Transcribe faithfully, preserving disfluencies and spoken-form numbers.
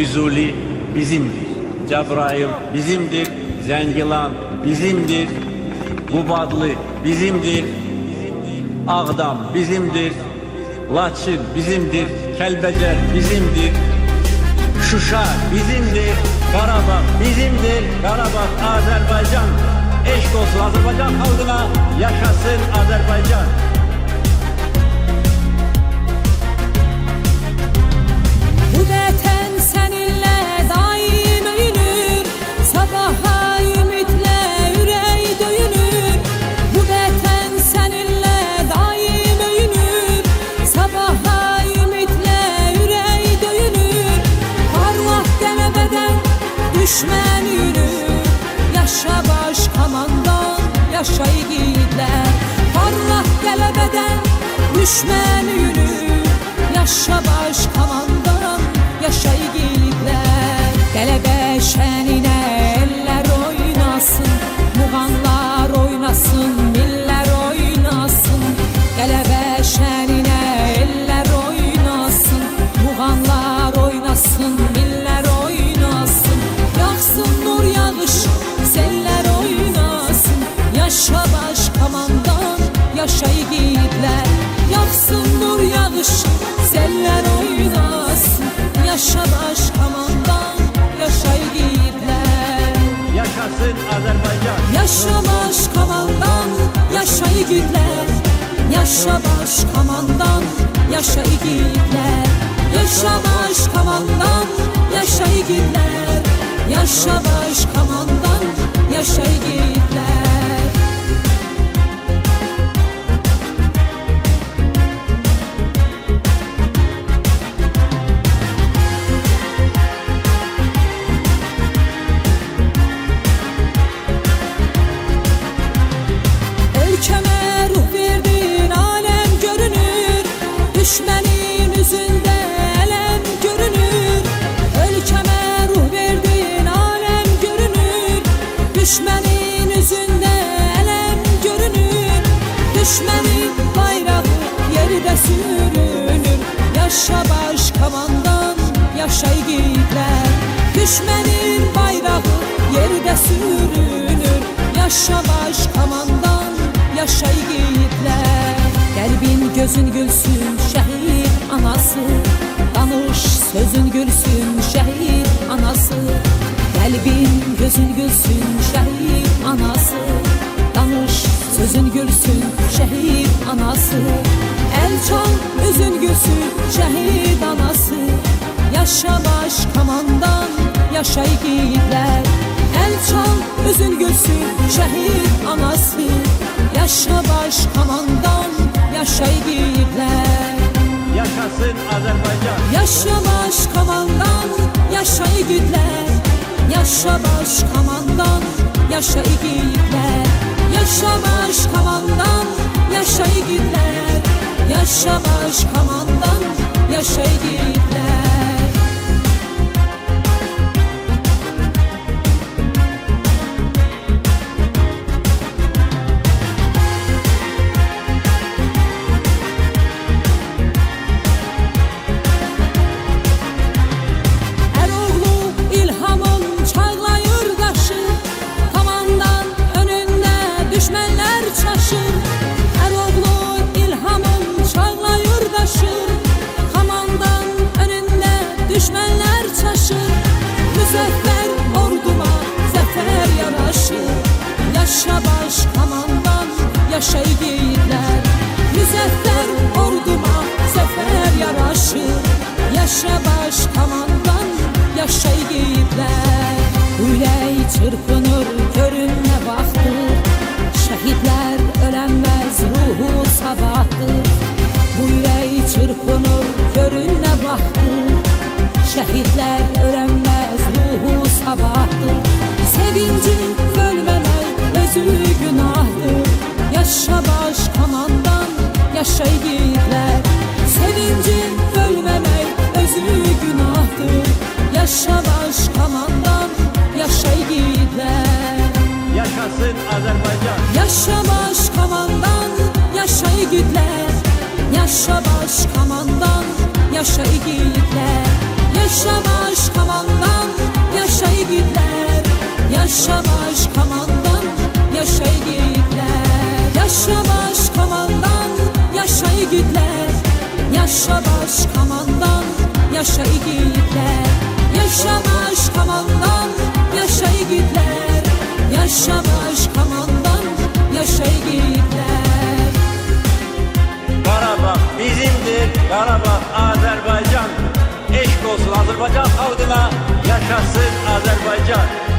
Füzuli bizimdir. Cebrail bizimdir. Zengilan bizimdir. Qubadlı bizimdir. Ağdam bizimdir. Laçın bizimdir. Kəlbəcər bizimdir. Şuşa bizimdir. Qarabağ bizimdir. Qarabağ Azərbaycan. Eşq olsun Azərbaycan xalqına. Yaşasın Azərbaycan. Bu vətən səninlə daim öyünür, sabaha ümidlə ürək döyünür. Bu vətən səninlə daim öyünür, sabaha ümidlə ürək döyünür. Parlaq qələbədən düşmən yürür, yaşa baş komandan, yaşa yiğidlər. Parlaq qələbədən düşmən yürür, yaşa baş komandan, yaşa yiğidlər. Qələbə şəninə ellər oynasın, muğanlar oynasın, millər oynasın. Qələbə şəninə ellər oynasın, muğanlar oynasın, millər oynasın. Yağsın nur yağış, sellər oynasın, yaşa baş komandan, yaşa yiğidlər. Yağsın nur yağış, sellər oynasın, yaşa baş komandan, yaşa yiğidlər. Yaşasın Azərbaycan. Yaşa baş komandan, yaşa yiğidlər. Yaşa baş komandan, yaşa yiğidlər. Yaşa baş komandan, yaşa yiğidlər. Yaşa baş komandan, yaşa yiğidlər. Ölkəmə ruh verdin, aləm görünür, düşmənin üzündə ələm görünür. Ölkəmə ruh verdin, aləm görünür, düşmənin üzündə ələm görünür. Düşmənin bayrağı yerdə sürünür, yaşa baş komandan, yaşa yiğidlər. Düşmənin bayrağı yerdə sürünür, yaşa baş komandan, yaşa yiğidlər. Qəlbin gözün gülsün şəhid anası, danış sözün gülsün şəhid anası. Qəlbin gözün gülsün şəhid anası, danış sözün gülsün şəhid anası. Əl çal üzün gülsün şəhid anası, yaşa baş komandan, yaşa yiğidlər. Əl çal üzün gülsün şəhid anası, yaşa baş komandan, yaşa yiğidlər. Yaşasın Azərbaycan. Yaşa baş komandan, yaşa yiğidlər. Yaşa baş komandan, yaşa yiğidlər. Yaşa baş komandan, yaşa yiğidlər. Yaşa baş komandan, yaşa yiğidlər. Müzəffər orduma zəfər yaraşır, yaşa baş komandan, yaşa yiğidlər. Müzəffər orduma zəfər yaraşır, yaşa baş komandan, yaşa yiğidlər. Ürək çırpınır, görün nə vaxtdır, şəhidlər ölənməz, ruhu sabahdır. Bu ürək çırpınır, görün nə vaxtdır, şəhidlər ölənməz, ruhu sabahdır. Sevinci bölməmək özü günahdır, yaşa baş komandan, yaşa yiğidlər. Sevinci bölməmək özü günahdır, yaşa baş komandan, yaşa yiğidlər. Yaşasın Azərbaycan. Yaşa baş komandan, yaşa yiğidlər. Yaşa baş komandan, yaşa yiğidlər. Yaşa başkomandan, yaşa yiğitler. Yaşa başkomandan, yaşa yiğitler. Yaşa başkomandan, yaşa yiğitler. Yaşa başkomandan, yaşa yiğitler. Yaşa başkomandan, yaşa yiğitler. Yaşa başkomandan, yaşa yiğitler. Karabağ bizimdir, Karabağ Azerbaycan. Eşk olsun Azerbaycan halkına, yaşasın Azerbaycan.